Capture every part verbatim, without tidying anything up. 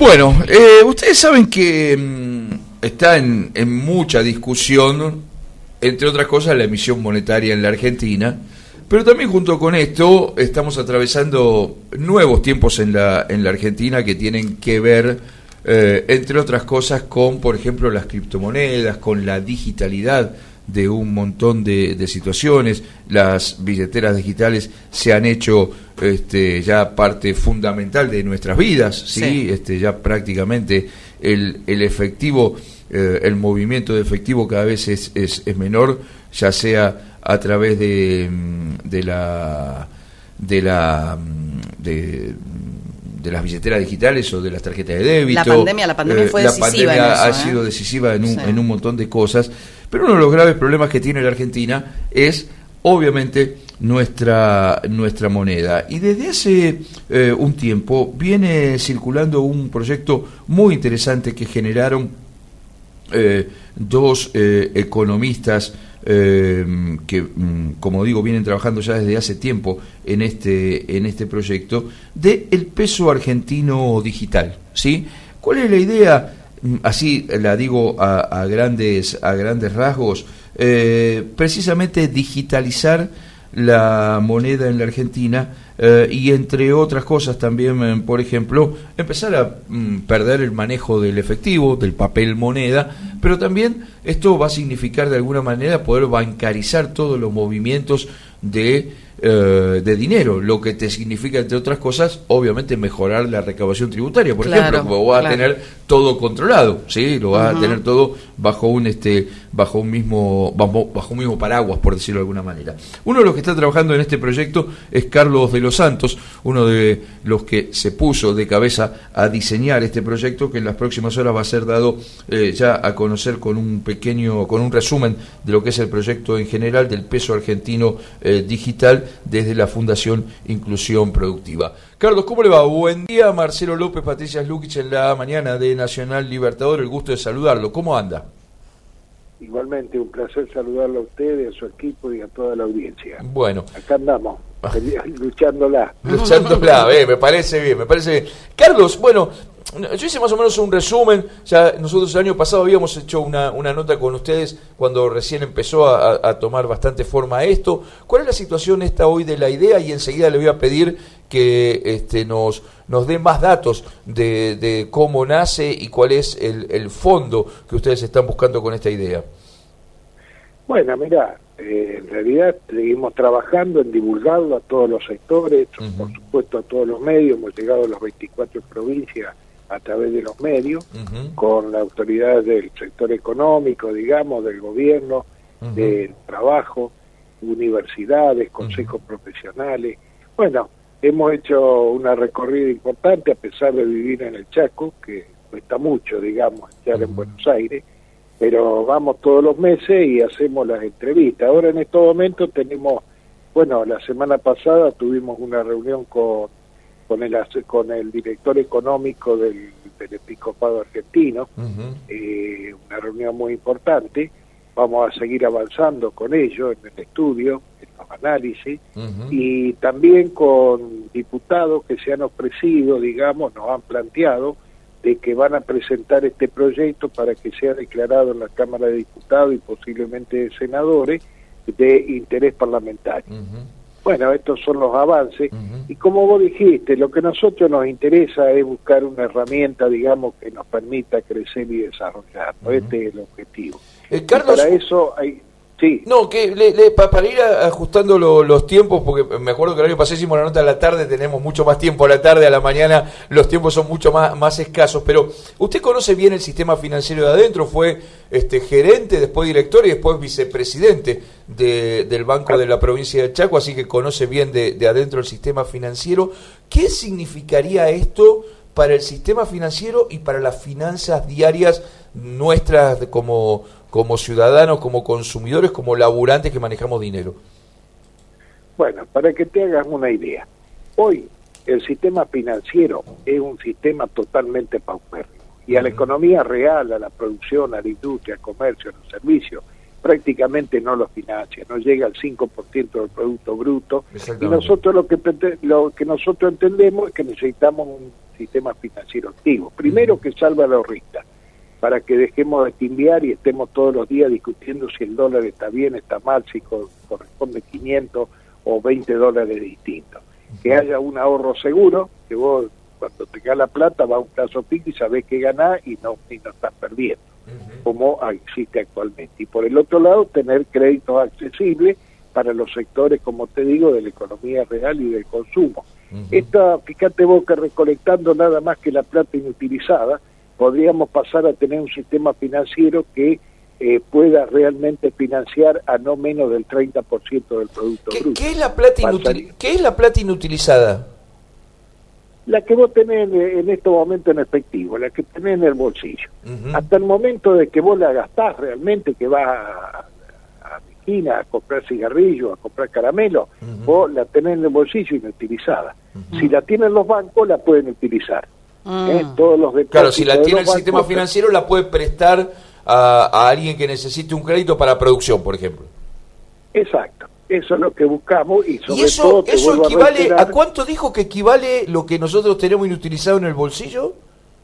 Bueno, eh, ustedes saben que mmm, está en, en mucha discusión, entre otras cosas, la emisión monetaria en la Argentina, pero también junto con esto estamos atravesando nuevos tiempos en la, en la Argentina que tienen que ver, eh, entre otras cosas, con, por ejemplo, las criptomonedas, con la digitalidad de un montón de, de situaciones. Las billeteras digitales se han hecho este, ya parte fundamental de nuestras vidas, ¿sí? Sí. Este, ya prácticamente el, el efectivo, eh, el movimiento de efectivo cada vez es, es, es menor, ya sea a través de, de la de la de, de las billeteras digitales o de las tarjetas de débito. La pandemia, la pandemia fue eh, decisiva. La pandemia en eso, ha ¿eh? sido decisiva en un, sí. en un montón de cosas, pero uno de los graves problemas que tiene la Argentina es, obviamente, nuestra nuestra moneda. Y desde hace eh, un tiempo viene circulando un proyecto muy interesante que generaron eh, dos eh, economistas Eh, que, como digo, vienen trabajando ya desde hace tiempo en este en este proyecto de el peso argentino digital, ¿sí? ¿Cuál es la idea? Así la digo a, a grandes a grandes rasgos, eh, precisamente digitalizar la moneda en la Argentina, eh, y entre otras cosas también, eh, por ejemplo, empezar a mm, perder el manejo del efectivo, del papel moneda, pero también esto va a significar de alguna manera poder bancarizar todos los movimientos de eh, de dinero, lo que te significa, entre otras cosas, obviamente mejorar la recaudación tributaria, por claro, ejemplo, porque vas claro. a tener todo controlado, ¿sí? Lo vas uh-huh. a tener todo bajo un este bajo un mismo bajo, bajo un mismo paraguas, por decirlo de alguna manera. Uno de los que está trabajando en este proyecto es Carlos de los Santos, uno de los que se puso de cabeza a diseñar este proyecto, que en las próximas horas va a ser dado eh, ya a conocer con un pequeño con un resumen de lo que es el proyecto en general del peso argentino eh, digital desde la Fundación Inclusión Productiva. Carlos, ¿cómo le va? Buen día, Marcelo López, Patricia Lukic en la mañana de Nacional Libertador, el gusto de saludarlo. ¿Cómo anda? Igualmente, un placer saludarlo a ustedes, a su equipo y a toda la audiencia. Bueno. Acá andamos, luchándola. Luchándola, eh, me parece bien, me parece bien. Carlos, bueno, yo hice más o menos un resumen, ya nosotros el año pasado habíamos hecho una, una nota con ustedes cuando recién empezó a, a tomar bastante forma esto. ¿Cuál es la situación esta hoy de la idea? Y enseguida le voy a pedir que este, nos, nos dé más datos de, de cómo nace y cuál es el, el fondo que ustedes están buscando con esta idea. Bueno, mira, eh, en realidad seguimos trabajando en divulgarlo a todos los sectores, uh-huh. por supuesto a todos los medios, hemos llegado a las veinticuatro provincias a través de los medios, uh-huh. con las autoridades del sector económico, digamos, del gobierno, uh-huh. del trabajo, universidades, consejos uh-huh. profesionales. Bueno, hemos hecho una recorrida importante a pesar de vivir en el Chaco, que cuesta mucho, digamos, estar uh-huh. en Buenos Aires, pero vamos todos los meses y hacemos las entrevistas. Ahora en estos momentos tenemos, bueno, la semana pasada tuvimos una reunión con con el con el director económico del, del Episcopado Argentino, uh-huh. eh, una reunión muy importante. Vamos a seguir avanzando con ellos en el estudio, en los análisis, uh-huh. y también con diputados que se han ofrecido, digamos, nos han planteado de que van a presentar este proyecto para que sea declarado en la Cámara de Diputados y posiblemente de senadores de interés parlamentario. Uh-huh. Bueno, estos son los avances, uh-huh. y como vos dijiste, lo que a nosotros nos interesa es buscar una herramienta, digamos, que nos permita crecer y desarrollar, ¿no? Uh-huh. Este es el objetivo. Eh, Carlos, para eso hay... Sí. No, que le, le, pa, para ir ajustando lo, los tiempos, porque me acuerdo que el año pasado hicimos la nota a la tarde, tenemos mucho más tiempo a la tarde, a la mañana los tiempos son mucho más, más escasos, pero usted conoce bien el sistema financiero de adentro, fue este gerente, después director y después vicepresidente de, del Banco de la Provincia de Chaco, así que conoce bien de, de adentro el sistema financiero. ¿Qué significaría esto para el sistema financiero y para las finanzas diarias nuestras de, como... como ciudadanos, como consumidores, como laburantes que manejamos dinero? Bueno, para que te hagas una idea, hoy el sistema financiero es un sistema totalmente paupérrimo, y a la economía real, a la producción, a la industria, al comercio, a los servicios, prácticamente no lo financia, no llega al cinco por ciento del Producto Bruto, y nosotros lo que, lo que nosotros entendemos es que necesitamos un sistema financiero activo. Primero, que salva a los ristas, para que dejemos de timbiar y estemos todos los días discutiendo si el dólar está bien, está mal, si corresponde quinientos o veinte dólares distintos. Que haya un ahorro seguro, que vos cuando tengas la plata va a un plazo fijo y sabés que ganás y no, y no estás perdiendo, uh-huh. como existe actualmente. Y por el otro lado, tener créditos accesibles para los sectores, como te digo, de la economía real y del consumo. Uh-huh. Esta, fíjate vos que recolectando nada más que la plata inutilizada, podríamos pasar a tener un sistema financiero que eh, pueda realmente financiar a no menos del treinta por ciento del Producto ¿Qué, Bruto. ¿qué, es la plata inutil- ¿Qué es la plata inutilizada? La que vos tenés en, en estos momentos en efectivo, la que tenés en el bolsillo. Uh-huh. Hasta el momento de que vos la gastás realmente, que vas a, a la esquina a comprar cigarrillos, a comprar caramelo, uh-huh. vos la tenés en el bolsillo inutilizada. Uh-huh. Si la tienen los bancos, la pueden utilizar. Uh-huh. ¿Eh? Todos los claro, si la tiene el sistema bancos, financiero, la puede prestar a, a alguien que necesite un crédito para producción, por ejemplo. Exacto. Eso es lo que buscamos y sobre ¿Y eso, todo te eso equivale a, reiterar, a cuánto dijo que equivale lo que nosotros tenemos inutilizado en el bolsillo?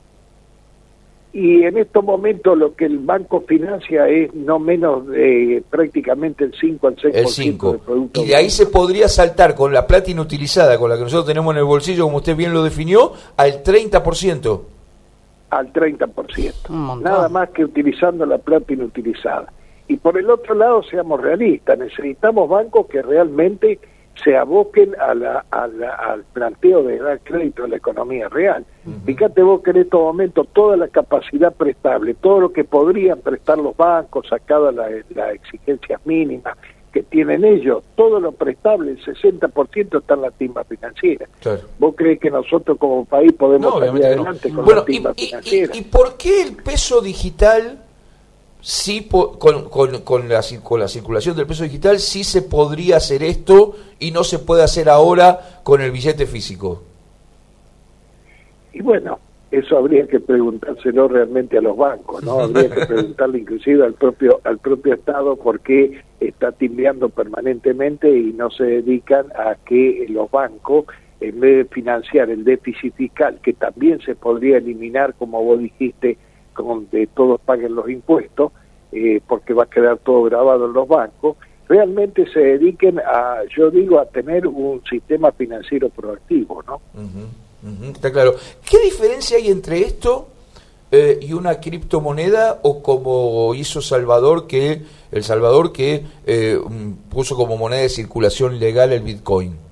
Y en estos momentos lo que el banco financia es no menos de prácticamente el cinco al seis por ciento del producto. Y de ahí se podría saltar con la plata inutilizada, con la que nosotros tenemos en el bolsillo, como usted bien lo definió, al treinta por ciento. Al treinta por ciento. Nada más que utilizando la plata inutilizada. Y por el otro lado, seamos realistas, necesitamos bancos que realmente se aboquen a la, a la, al planteo de dar crédito a la economía real. Uh-huh. Fíjate vos que en estos momentos toda la capacidad prestable, todo lo que podrían prestar los bancos, sacadas las la exigencias mínimas que tienen ellos, todo lo prestable, el sesenta por ciento está en la timba financiera. Claro. ¿Vos crees que nosotros como país podemos no, salir adelante no. con bueno, la timba y, financiera? Y, y, ¿Y por qué el peso digital... sí po, con, con, con, la, con la circulación del peso digital sí se podría hacer esto y no se puede hacer ahora con el billete físico? Y bueno, eso habría que preguntárselo realmente a los bancos, ¿no? Habría que preguntarle inclusive al propio al propio Estado por qué está timbeando permanentemente y no se dedican a que los bancos, en vez de financiar el déficit fiscal, que también se podría eliminar, como vos dijiste, donde todos paguen los impuestos, eh, porque va a quedar todo grabado en los bancos, realmente se dediquen a, yo digo, a tener un sistema financiero proactivo, ¿no? Uh-huh, uh-huh, está claro. ¿Qué diferencia hay entre esto eh, y una criptomoneda, o como hizo Salvador, que El Salvador que eh, puso como moneda de circulación legal el Bitcoin?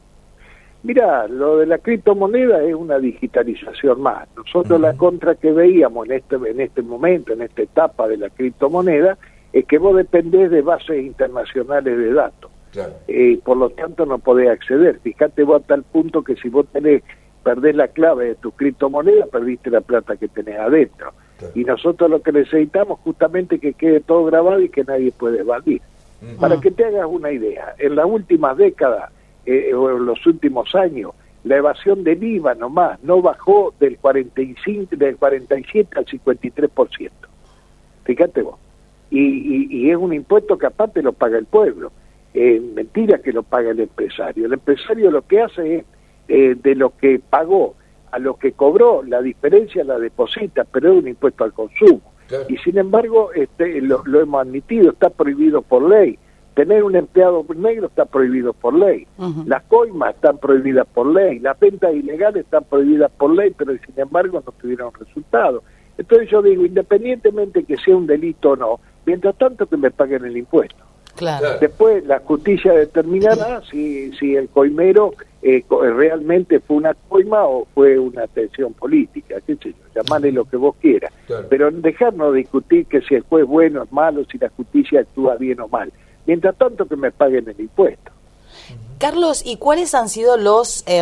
Mira, lo de la criptomoneda es una digitalización más. Nosotros uh-huh. la contra que veíamos en este en este momento, en esta etapa de la criptomoneda, es que vos dependés de bases internacionales de datos. Claro. Eh, por lo tanto no podés acceder. Fíjate vos a tal punto que si vos tenés, perdés la clave de tu criptomoneda, perdiste la plata que tenés adentro. Claro. Y nosotros lo que necesitamos justamente que quede todo grabado y que nadie puede evadir. Uh-huh. Para que te hagas una idea, en las últimas décadas, Eh, o en los últimos años, la evasión del I V A nomás no bajó del cuarenta y cinco, del cuarenta y siete al cincuenta y tres por ciento. Fíjate vos. Y, y, y es un impuesto que aparte lo paga el pueblo. Eh, mentira que lo paga el empresario. El empresario lo que hace es, eh, de lo que pagó a lo que cobró, la diferencia la deposita, pero es un impuesto al consumo. Claro. Y sin embargo, este, lo, lo hemos admitido, está prohibido por ley. Tener un empleado negro está prohibido por ley. Uh-huh. Las coimas están prohibidas por ley. Las ventas ilegales están prohibidas por ley, pero sin embargo no tuvieron resultado. Entonces yo digo, independientemente que sea un delito o no, mientras tanto que me paguen el impuesto. Claro. Después la justicia determinará si, si el coimero eh, realmente fue una coima o fue una tensión política, qué sé yo, llamarle lo que vos quieras. Claro. Pero dejarnos discutir que si el juez es bueno o es malo, si la justicia actúa bien o mal. Mientras tanto que me paguen el impuesto. Carlos, ¿y cuáles han sido los eh,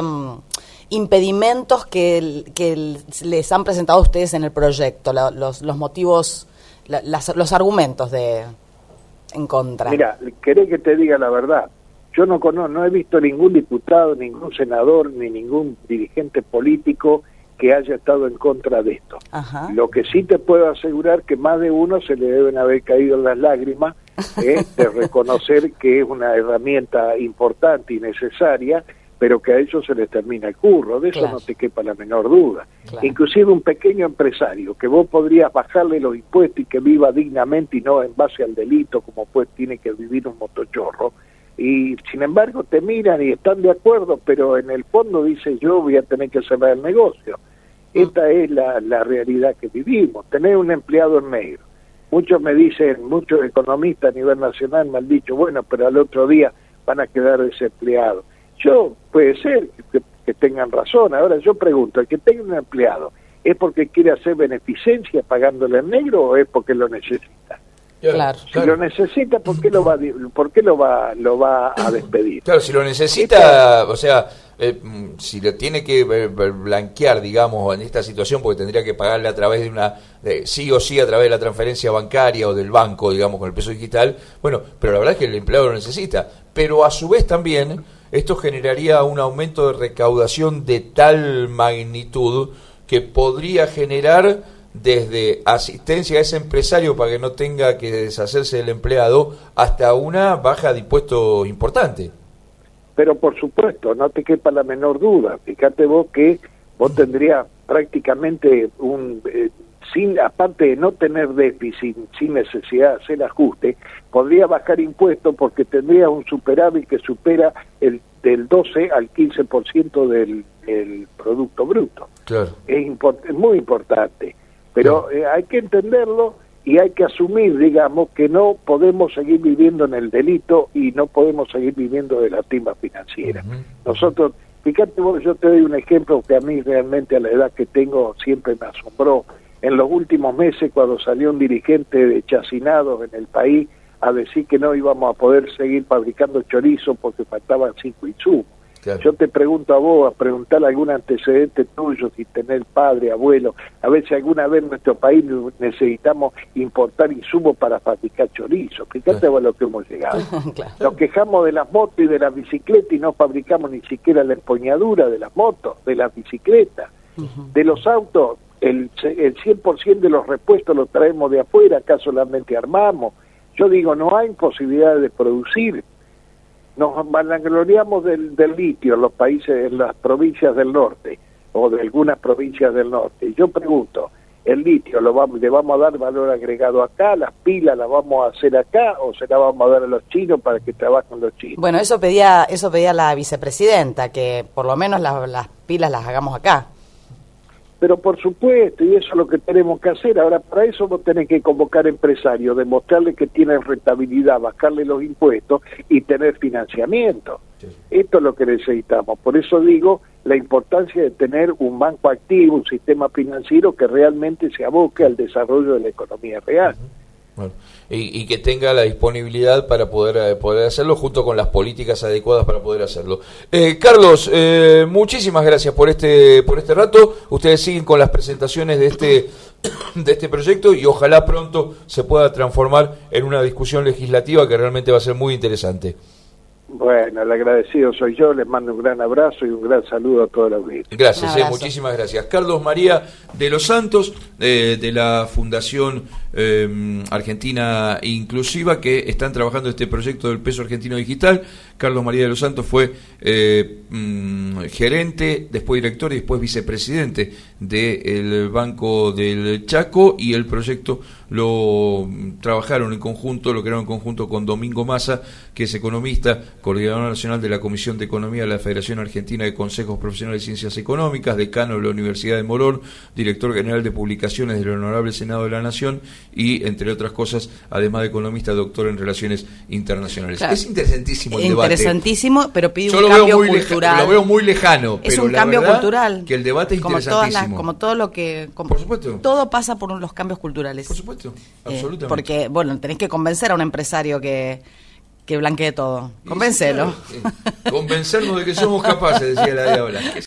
impedimentos que, que les han presentado ustedes en el proyecto, la, los, los motivos, la, las, los argumentos de en contra? Mira, querés que te diga la verdad. Yo no conozco, no he visto ningún diputado, ningún senador, ni ningún dirigente político que haya estado en contra de esto. Ajá. Lo que sí te puedo asegurar que más de uno se le deben haber caído las lágrimas eh, de reconocer que es una herramienta importante y necesaria pero que a ellos se les termina el curro, de eso claro. no te quepa la menor duda. Claro. Inclusive un pequeño empresario, que vos podrías bajarle los impuestos y que viva dignamente y no en base al delito, como pues tiene que vivir un motochorro, y sin embargo te miran y están de acuerdo, pero en el fondo dice yo voy a tener que cerrar el negocio. Mm. Esta es la, la realidad que vivimos, tener un empleado en negro. Muchos me dicen, muchos economistas a nivel nacional me han dicho, bueno, pero al otro día van a quedar desempleados. Yo, puede ser que, que tengan razón. Ahora yo pregunto, ¿el que tenga un empleado es porque quiere hacer beneficencia pagándole en negro o es porque lo necesita? Claro. Si claro. lo necesita, ¿por qué lo va, por qué lo va, lo va a despedir? Claro, si lo necesita, o sea, eh, si lo tiene que blanquear, digamos, en esta situación, porque tendría que pagarle a través de una, de, sí o sí a través de la transferencia bancaria o del banco, digamos, con el peso digital, bueno, pero la verdad es que el empleado lo necesita. Pero a su vez también, esto generaría un aumento de recaudación de tal magnitud que podría generar desde asistencia a ese empresario para que no tenga que deshacerse del empleado hasta una baja de impuestos importante. Pero por supuesto, no te quepa la menor duda. Fíjate vos que vos tendrías prácticamente un... Eh, sin aparte de no tener déficit, sin necesidad de hacer ajuste, podría bajar impuestos porque tendría un superávit que supera el del doce al quince por ciento del, del Producto Bruto. Claro. Es, import, es muy importante. Pero eh, hay que entenderlo y hay que asumir, digamos, que no podemos seguir viviendo en el delito y no podemos seguir viviendo de la timba financiera. Uh-huh. Nosotros, fíjate vos, yo te doy un ejemplo que a mí realmente a la edad que tengo siempre me asombró. En los últimos meses, cuando salió un dirigente de Chacinados en el país a decir que no íbamos a poder seguir fabricando chorizo porque faltaban cinco insumos. Claro. Yo te pregunto a vos, a preguntar algún antecedente tuyo, si tenés padre, abuelo, a ver si alguna vez en nuestro país necesitamos importar insumos para fabricar chorizo. Fíjate claro. vos lo que hemos llegado. Claro. Nos quejamos de las motos y de las bicicletas y no fabricamos ni siquiera la empuñadura de las motos, de las bicicletas. Uh-huh. De los autos, el, el cien por ciento de los repuestos los traemos de afuera, acá solamente armamos. Yo digo, no hay posibilidad de producir. Nos vanagloriamos del, del litio en los países, en las provincias del norte, o de algunas provincias del norte. Y yo pregunto, ¿el litio lo vamos, le vamos a dar valor agregado acá? ¿Las pilas las vamos a hacer acá? ¿O se las vamos a dar a los chinos para que trabajen los chinos? Bueno, eso pedía eso pedía la vicepresidenta, que por lo menos las, las pilas las hagamos acá. Pero por supuesto, y eso es lo que tenemos que hacer. Ahora, para eso vos tenés que convocar empresarios, demostrarles que tienen rentabilidad, bajarle los impuestos y tener financiamiento. Sí. Esto es lo que necesitamos. Por eso digo la importancia de tener un banco activo, un sistema financiero que realmente se aboque al desarrollo de la economía real. Uh-huh. Bueno, y, y que tenga la disponibilidad para poder, eh, poder hacerlo, junto con las políticas adecuadas para poder hacerlo. Eh, Carlos, eh, muchísimas gracias por este por este rato. Ustedes siguen con las presentaciones de este de este proyecto y ojalá pronto se pueda transformar en una discusión legislativa que realmente va a ser muy interesante. Bueno, el agradecido soy yo, les mando un gran abrazo y un gran saludo a toda la audiencia. Gracias, eh, muchísimas gracias. Carlos María de los Santos, eh, de la Fundación eh, Argentina Inclusiva, que están trabajando este proyecto del peso argentino digital. Carlos María de los Santos fue eh, mm, gerente, después director y después vicepresidente del Banco del Chaco, y el proyecto lo trabajaron en conjunto, lo crearon en conjunto con Domingo Massa, que es economista, coordinador nacional de la Comisión de Economía de la Federación Argentina de Consejos Profesionales de Ciencias Económicas, decano de la Universidad de Morón, director general de publicaciones del Honorable Senado de la Nación y, entre otras cosas, además de economista, doctor en Relaciones Internacionales. Claro. Es interesantísimo el debate. Interesantísimo, pero pide Yo un lo cambio veo muy cultural. Leja, lo veo muy lejano. Es pero un la cambio verdad cultural. Que el debate es como interesantísimo. Todas las, como todo lo que... Como por supuesto. Todo pasa por los cambios culturales. Por supuesto, absolutamente. Eh, porque, bueno, tenés que convencer a un empresario que, que blanquee todo. Convéncelo. Sí, claro, sí. Convencernos de que somos capaces, decía la diabla.